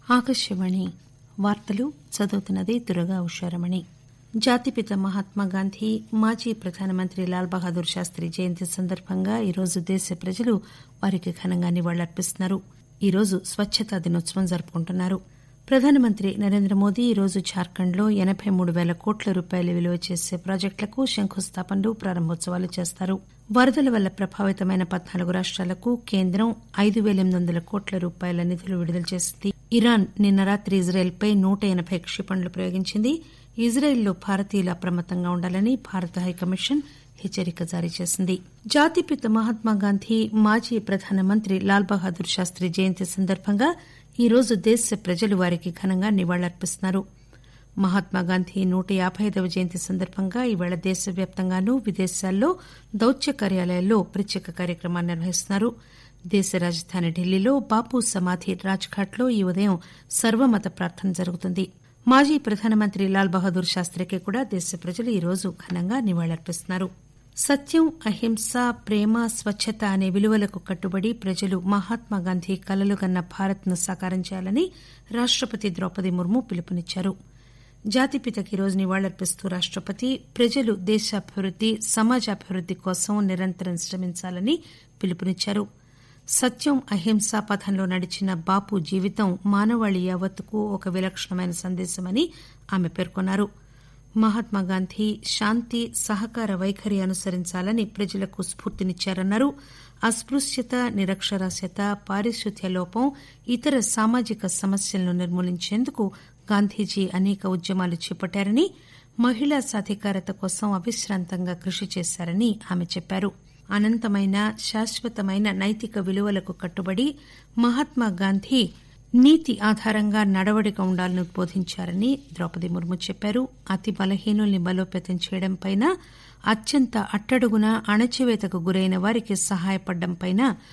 ఆకాశవాణి వార్తలు చదువుతున్నది దుర్గా ఉషారమణి. జాతిపిత మహాత్మాగాంధీ మాజీ ప్రధానమంత్రి లాల్ బహదూర్ శాస్త్రి జయంతి సందర్భంగా ఈరోజు దేశ ప్రజలు వారికి ఘనంగా నివాళులర్పిస్తున్నారు. ఈరోజు స్వచ్చతా దినోత్సవం జరుపుకుంటున్నారు. ప్రధానమంత్రి నరేంద్రమోదీ ఈరోజు జార్ఖండ్లో 83,000 కోట్ల రూపాయలు విలువ చేసే ప్రాజెక్టులకు శంకుస్థాపనలు, ప్రారంభోత్సవాలు చేస్తారు. వరదల వల్ల ప్రభావితమైన 14 రాష్టాలకు కేంద్రం 5,800 కోట్ల రూపాయల నిధులు విడుదల చేసింది. ఇరాన్ నిన్న రాత్రి ఇజ్రాయెల్పై 180 క్షిపణులు ప్రయోగించింది. ఇజ్రాయెల్లో భారతీయులు అప్రమత్తంగా ఉండాలని భారత హైకమిషన్ హెచ్చరిక జారీ చేసింది. జాతిపిత మహాత్మాగాంధీ మాజీ ప్రధానమంత్రి లాల్ బహదూర్ శాస్త్రి జయంతి సందర్భంగా ఈరోజు దేశ ప్రజలు వారికి ఘనంగా నివాళులర్పిస్తున్నారు. మహాత్మాగాంధీ 155వ జయంతి సందర్భంగా ఈవేళ దేశవ్యాప్తంగానూ, విదేశాల్లో దౌత్య కార్యాలయాల్లో ప్రత్యేక కార్యక్రమాలు నిర్వహిస్తున్నారు. దేశ రాజధాని ఢిల్లీలో బాపూ సమాధి రాజ్ఘాట్లో ఈ ఉదయం సర్వమత ప్రార్థన జరుగుతుంది. మాజీ ప్రధానమంత్రి లాల్ బహదూర్ శాస్త్రికి కూడా దేశ ప్రజలు ఈరోజు ఘనంగా నివాళులర్పిస్తున్నారు. సత్యం, అహింస, ప్రేమ, స్వచ్చత అనే విలువలకు కట్టుబడి ప్రజలు మహాత్మాగాంధీ కలలుగన్న భారత్ ను సాకారం చేయాలని రాష్టపతి ద్రౌపది ముర్ము పిలుపునిచ్చారు. జాతిపితకి ఈరోజు నివాళులర్పిస్తూ రాష్టపతి ప్రజలు దేశాభివృద్ది, సమాజాభివృద్ది కోసం నిరంతరం శ్రమించాలని పిలుపునిచ్చారు. సత్యం, అహింస పథంలో నడిచిన బాపూ జీవితం మానవాళి యావత్తుకు ఒక విలక్షణమైన సందేశమని ఆమె పేర్కొన్నారు. మహాత్మాగాంధీ శాంతి, సహకార వైఖరి అనుసరించాలని ప్రజలకు స్ఫూర్తినిచ్చారన్నారు. అస్పృశ్యత, నిరక్షరాస్యత, పారిశుధ్య లోపం, ఇతర సామాజిక సమస్యలను నిర్మూలించేందుకు గాంధీజీ అనేక ఉద్యమాలు చేపట్టారని, మహిళా సాధికారత కోసం అవిశ్రాంతంగా కృషి చేశారని ఆమె చెప్పారు. అనంతమైన, శాశ్వతమైన నైతిక విలువలకు కట్టుబడి మహాత్మాగాంధీ నీతి ఆధారంగా నడవడిక ఉండాలని ఉద్బోధించారని ద్రౌపది ముర్ము చెప్పారు. అతి బలహీనుల్ని బలోపేతం చేయడంపై, అత్యంత అట్టడుగున అణచివేతకు గురైన వారికి సహాయపడడంపై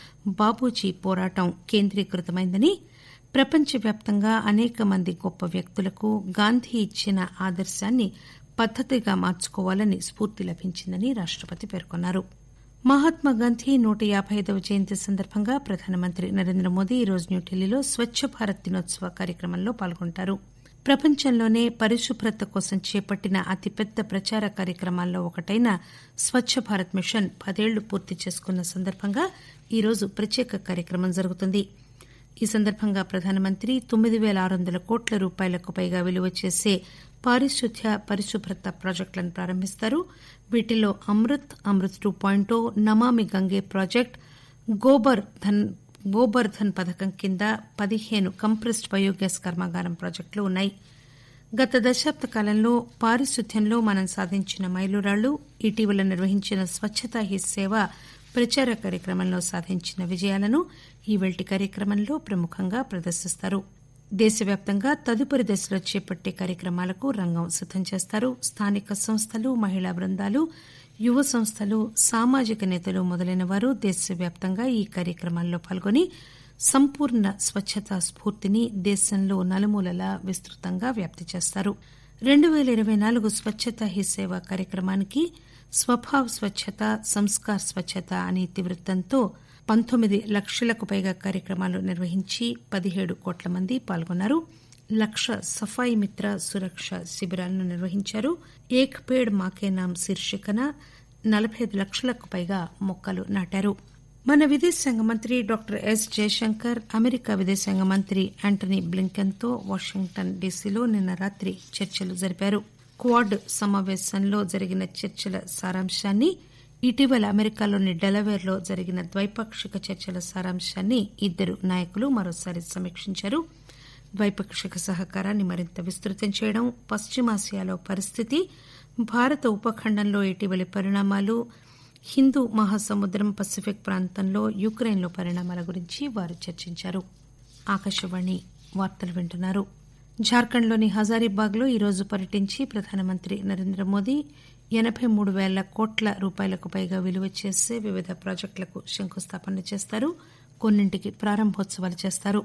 బాపూజీ పోరాటం కేంద్రీకృతమైందని, ప్రపంచవ్యాప్తంగా అనేక మంది గొప్ప వ్యక్తులకు గాంధీ ఇచ్చిన ఆదర్శాన్ని పద్దతిగా మార్చుకోవాలని స్ఫూర్తి లభించిందని రాష్టపతి పేర్కొన్నారు. మహాత్మాగాంధీ 155వ జయంతి సందర్భంగా ప్రధానమంత్రి నరేంద్రమోదీ ఈరోజు న్యూఢిల్లీలో స్వచ్చ భారత్ దినోత్సవ కార్యక్రమంలో పాల్గొంటారు. ప్రపంచంలోనే పరిశుభ్రత కోసం చేపట్టిన అతిపెద్ద ప్రచార కార్యక్రమాల్లో ఒకటైన స్వచ్చ భారత్ మిషన్ 10 ఏళ్లు పూర్తి చేసుకున్న సందర్భంగా ఈరోజు ప్రత్యేక కార్యక్రమం జరుగుతుంది. ఈ సందర్భంగా ప్రధానమంత్రి 9,600 కోట్ల రూపాయలకు పైగా విలువ చేసే పారిశుధ్య, పరిశుభ్రత ప్రాజెక్టులను ప్రారంభిస్తారు. వీటిలో అమృత్ 2.0, నమామి గంగే ప్రాజెక్టు, గోబర్ ధన్ పథకం కింద 15 కంప్రెస్డ్ బయోగ్యాస్ కర్మాగారం ప్రాజెక్టులు ఉన్నాయి. గత దశాబ్ద కాలంలో పారిశుధ్యంలో మనం సాధించిన మైలురాళ్లు, ఇటీవల నిర్వహించిన స్వచ్చతా హీ సేవ ప్రచార కార్యక్రమంలో సాధించిన విజయాలను ఈవేళ్టి కార్యక్రమంలో ప్రముఖంగా ప్రదర్శిస్తారు. దేశవ్యాప్తంగా తదుపరి దశలో చేపట్టే కార్యక్రమాలకు రంగం సిద్దం చేస్తారు. స్థానిక సంస్థలు, మహిళా బృందాలు, యువ సంస్థలు, సామాజిక నేతలు మొదలైన వారు దేశవ్యాప్తంగా ఈ కార్యక్రమాల్లో పాల్గొని సంపూర్ణ స్వచ్చతా స్ఫూర్తిని దేశంలో నలుమూలలా విస్తృతంగా వ్యాప్తి చేస్తారు. 2024 స్వచ్చతా హీ సేవ కార్యక్రమానికి స్వభావ్ స్వచ్చత, సంస్కార్ స్వచ్చత అనే ఇతివృత్తంతో 19 లక్షలకు పైగా కార్యక్రమాలు నిర్వహించి 17 కోట్ల మంది పాల్గొన్నారు. 1,00,000 సఫాయి మిత్ర సురక్ష శిబిరాలను నిర్వహించారు. ఏక్ పేడ్ మాకే నామ్ శీర్షికన 45 లక్షలకు పైగా మొక్కలు నాటారు. మన విదేశాంగ మంత్రి డాక్టర్ ఎస్ జయశంకర్ అమెరికా విదేశాంగ మంత్రి యాంటనీ బ్లింకెన్ తో వాషింగ్టన్ డీసీలో నిన్న రాత్రి చర్చలు జరిపారు. క్వాడ్ సమావేశంలో జరిగిన చర్చల సారాంశాన్ని, ఇటీవల అమెరికాలోని డెలవేర్లో జరిగిన ద్వైపాక్షిక చర్చల సారాంశాన్ని ఇద్దరు నాయకులు మరోసారి సమీక్షించారు. ద్వైపాక్షిక సహకారాన్ని మరింత విస్తృతం చేయడం, పశ్చిమాసియాలో పరిస్థితి, భారత ఉపఖండంలో ఇటీవలి పరిణామాలు, హిందూ మహాసముద్రం, పసిఫిక్ ప్రాంతంలో యుక్రెయిన్లో పరిణామాల గురించి వారు చర్చించారు. ఆకాశవాణి వార్తలు వింటున్నారు. జార్ఖండ్లోని హజారీబాగ్లో ఈరోజు పర్యటించి ప్రధానమంత్రి నరేంద్రమోదీ 83,000 కోట్ల రూపాయలకు పైగా విలువ చేసే వివిధ ప్రాజెక్టులకు శంకుస్థాపన చేస్తారు. కొన్నింటికి ప్రారంభోత్సవాలు చేస్తారు.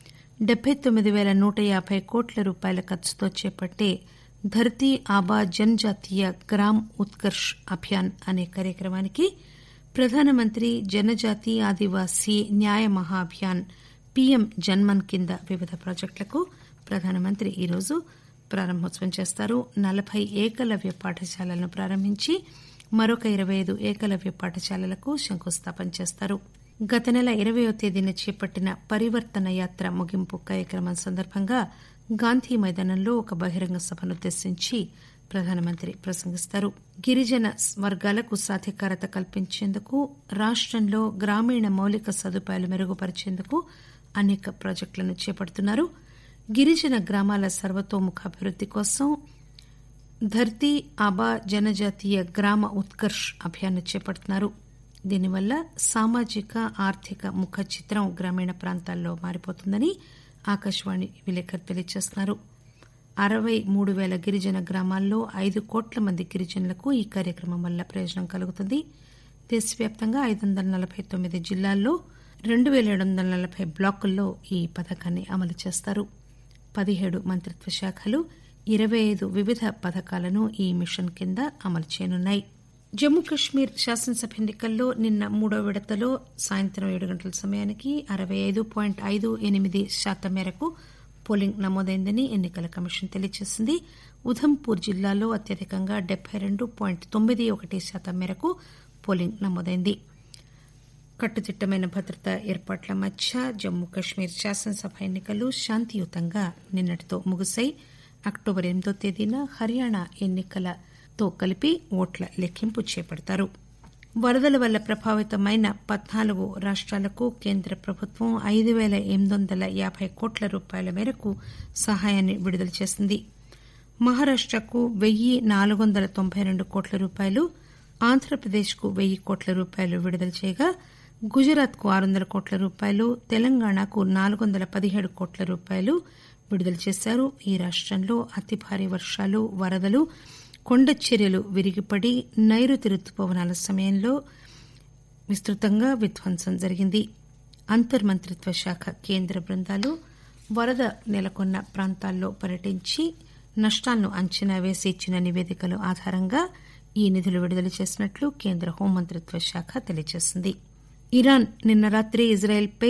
79,150 కోట్ల రూపాయల ఖర్చుతో చేపట్టే ధర్తీ ఆబా జనజాతీయ గ్రామ్ ఉత్కర్ష్ అభియాన్ అనే కార్యక్రమానికి ప్రధానమంత్రి జనజాతి ఆదివాసీ న్యాయ మహాఅభియాన్ పీఎం జన్మన్ కింద వివిధ ప్రాజెక్టులకు ప్రధానమంత్రి ఈరోజు ప్రారంభోత్సవం చేస్తారు. 40 ఏకలవ్య పాఠశాలలను ప్రారంభించి మరొక 25 ఏకలవ్య పాఠశాలలకు శంకుస్థాపన చేస్తారు. గత నెల 20వ తేదీన చేపట్టిన పరివర్తన యాత్ర ముగింపు కార్యక్రమం సందర్భంగా గాంధీ మైదానంలో ఒక బహిరంగ సభనుద్దేశించి ప్రధానమంత్రి ప్రసంగిస్తారు. గిరిజన వర్గాలకు సాధికారత కల్పించేందుకు రాష్టంలో గ్రామీణ మౌలిక సదుపాయాలు మెరుగుపరిచేందుకు అనేక ప్రాజెక్టులను చేపడుతున్నారు. గిరిజన గ్రామాల సర్వతోముఖాభివృద్ది కోసం ధర్తీ ఆబా జనజాతీయ గ్రామ ఉత్కర్ష్ అభియాన్ చేపడుతున్నారు. దీనివల్ల సామాజిక ఆర్థిక ముఖ చిత్రం గ్రామీణ ప్రాంతాల్లో మారిపోతుందని ఆకాశవాణి విలేకరి తెలియజేస్తున్నారు. 63,000 గిరిజన గ్రామాల్లో 5 కోట్ల మంది గిరిజనులకు ఈ కార్యక్రమం వల్ల ప్రయోజనం కలుగుతుంది. దేశవ్యాప్తంగా 549 జిల్లాల్లో 2,740 బ్లాకుల్లో ఈ పథకాన్ని అమలు చేస్తారు. 17 మంత్రిత్వ శాఖలు 25 వివిధ పథకాలను ఈ మిషన్ కింద అమలు చేయనున్నాయి. జమ్మూ కశ్మీర్ శాసనసభ ఎన్నికల్లో నిన్న 3వ విడతలో సాయంత్రం 7 గంటల సమయానికి 65.58% మేరకు పోలింగ్ నమోదైందని ఎన్నికల కమిషన్ తెలియజేసింది. ఉధంపూర్ జిల్లాలో అత్యధికంగా 72.91% మేరకు పోలింగ్ నమోదైంది. కట్టుదిట్టమైన భద్రతా ఏర్పాట్ల మధ్య జమ్మూ కశ్మీర్ శాసనసభ ఎన్నికలు శాంతియుతంగా నిన్నటితో ముగిశాయి. అక్టోబర్ 8వ తేదీన హర్యానా ఎన్నికలతో కలిపి ఓట్ల లెక్కింపు చేపడతారు. వరదల వల్ల ప్రభావితమైన 14 రాష్ట్రాలకు కేంద్ర ప్రభుత్వం 5,850 కోట్ల రూపాయల మేరకు సహాయాన్ని విడుదల చేసింది. మహారాష్టకు 1,492 కోట్ల రూపాయలు, ఆంధ్రప్రదేశ్కు 1,000 కోట్ల రూపాయలు విడుదల చేయగా గుజరాత్కు 600 కోట్ల రూపాయలు, తెలంగాణకు 417 కోట్ల రూపాయలు విడుదల చేశారు. ఈ రాష్టంలో అతి భారీ వర్షాలు, వరదలు, కొండ చర్యలు విరిగిపడి నైరుతి రుతుపవనాల సమయంలో విస్తృతంగా విధ్వంసం జరిగింది. అంతర్మంత్రిత్వ శాఖ కేంద్ర బృందాలు వరద నెలకొన్న ప్రాంతాల్లో పర్యటించి నష్టాలను అంచనా వేసి ఇచ్చిన నివేదికల ఆధారంగా ఈ నిధులు విడుదల చేసినట్లు కేంద్ర హోంమంత్రిత్వ శాఖ తెలియజేసింది. ఇరాన్ నిన్న రాత్రి ఇజ్రాయెల్పై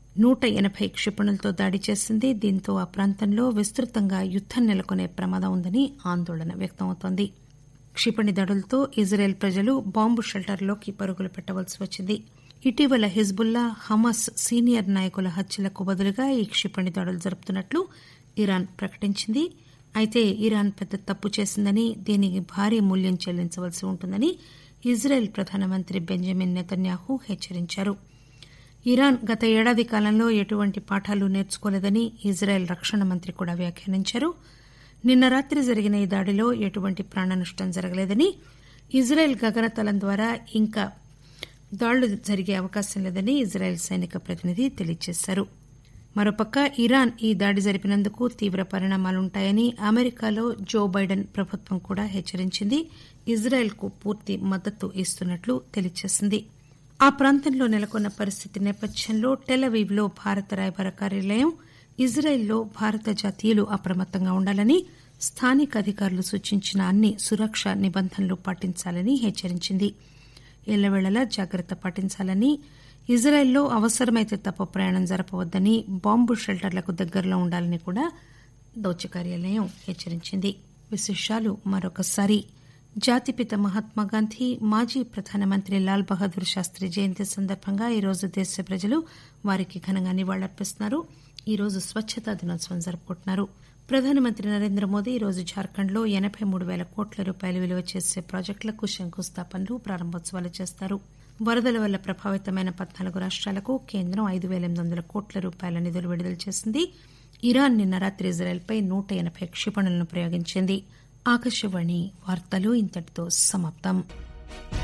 180 క్షిపణులతో దాడి చేసింది. దీంతో ఆ ప్రాంతంలో విస్తృతంగా యుద్దం నెలకొనే ప్రమాదం ఉందని ఆందోళన వ్యక్తమవుతోంది. క్షిపణి దాడులతో ఇజ్రాయెల్ ప్రజలు బాంబు షెల్టర్లోకి పరుగులు పెట్టవలసి వచ్చింది. ఇటీవల హిజ్బుల్లా, హమాస్ సీనియర్ నాయకుల హత్యలకు బదులుగా ఈ క్షిపణి దాడులు జరుపుతున్నట్లు ఇరాన్ ప్రకటించింది. అయితే ఇరాన్ పెద్ద తప్పు చేసిందని, దీనికి భారీ మూల్యం చెల్లించవలసి ఉంటుందని ఇజ్రాయెల్ ప్రధానమంత్రి బెంజమిన్ నెతన్యాహూ హెచ్చరించారు. ఇరాన్ గత ఏడాది కాలంలో ఎటువంటి పాఠాలు నేర్చుకోలేదని ఇజ్రాయెల్ రక్షణ మంత్రి కూడా వ్యాఖ్యానించారు. నిన్న రాత్రి జరిగిన ఈ దాడిలో ఎటువంటి ప్రాణ నష్టం జరగలేదని, ఇజ్రాయెల్ గగనతలం ద్వారా ఇంకా దాడులు జరిగే అవకాశం లేదని ఇజ్రాయెల్ సైనిక ప్రతినిధి తెలియజేశారు. మరోపక్క ఇరాన్ ఈ దాడి జరిపినందుకు తీవ్ర పరిణామాలుంటాయని అమెరికాలో జో బైడెన్ ప్రభుత్వం కూడా హెచ్చరించింది. ఇజ్రాయెల్కు పూర్తి మద్దతు ఇస్తున్నట్లు తెలియజేసింది. ఆ ప్రాంతంలో నెలకొన్న పరిస్థితి నేపథ్యంలో టెల్అవీవ్లో భారత రాయబార కార్యాలయం ఇజ్రాయెల్లో భారత జాతీయులు అప్రమత్తంగా ఉండాలని, స్థానిక అధికారులు సూచించిన అన్ని సురక్షా నిబంధనలు పాటించాలని హెచ్చరించింది. ఎల్లవేళలా జాగ్రత్త పాటించాలని, ఇజ్రాయెల్లో అవసరమైతే తప్ప ప్రయాణం జరపవద్దని, బాంబు షెల్టర్లకు దగ్గరలో ఉండాలని కూడా దౌత్య కార్యాలయం హెచ్చరించింది. విశేషాలు మరొకసారి. జాతిపిత మహాత్మాగాంధీ, మాజీ ప్రధానమంత్రి లాల్ బహదూర్ శాస్త్రి జయంతి సందర్భంగా ఈరోజు దేశ ప్రజలు వారికి ఘనంగా నివాళులర్పిస్తున్నారు. ఈరోజు స్వచ్చతా దినోత్సవం జరుపుకుంటున్నారు. ప్రధానమంత్రి నరేంద్ర మోదీ ఈరోజు జార్ఖండ్లో 83,000 కోట్ల రూపాయలు విలువ చేసే ప్రాజెక్టులకు శంకుస్థాపనలు, ప్రారంభోత్సవాలు చేస్తారు. వరదల వల్ల ప్రభావితమైన 14 రాష్ట్రాలకు కేంద్రం 5,800 కోట్ల రూపాయల నిధులు విడుదల చేసింది. ఇరాన్ నిన్న రాత్రి ఇజ్రాయెల్పై 180 క్షిపణులను ప్రయోగించింది. ఆకాశవాణి వార్తలు ఇంతటితో సమాప్తం.